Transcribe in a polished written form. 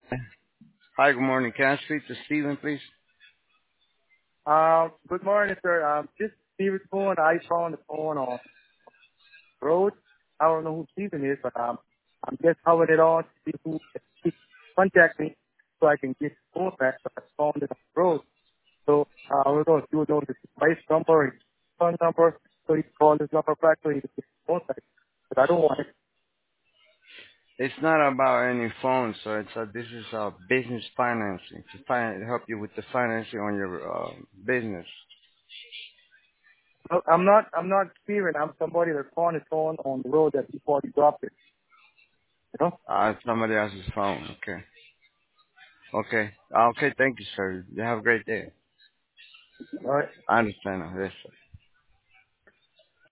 Hi, good morning. Can I speak to Steven, please? Good morning, sir. Just Steven phone. I found the phone on the road. I don't know who Steven is, but I'm just having it on to see who can contact me so I can get his phone back. But I found it on the road. So we're going to do the device number and phone number so he can call this number back so he can get his phone back. But I don't want it. It's not about any phone, so this is business financing to help you with the financing on your business. No, I'm not Steven. I'm somebody that found his phone on the road that before he dropped it. You know? Somebody else's phone. Okay. Okay. Okay. Thank you, sir. You have a great day. All right. I understand. Yes, sir.